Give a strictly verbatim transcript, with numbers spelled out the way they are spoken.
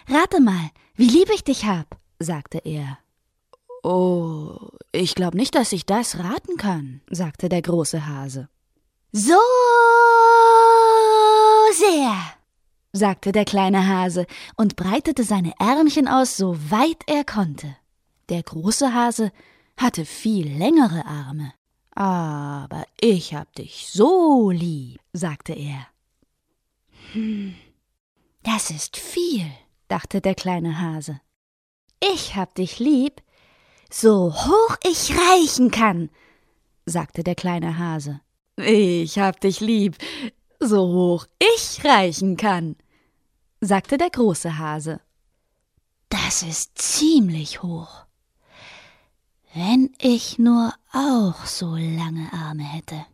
rate mal, wie lieb ich dich hab, sagte er. »Oh, ich glaub nicht, dass ich das raten kann«, sagte der große Hase. »So sehr«, sagte der kleine Hase und breitete seine Ärmchen aus, so weit er konnte. Der große Hase hatte viel längere Arme. »Aber ich hab dich so lieb«, sagte er. »Hm, das ist viel«, dachte der kleine Hase. »Ich hab dich lieb, so hoch ich reichen kann«, sagte der kleine Hase. »Ich hab dich lieb, so hoch ich reichen kann«, sagte der große Hase. »Das ist ziemlich hoch. Wenn ich nur auch so lange Arme hätte.«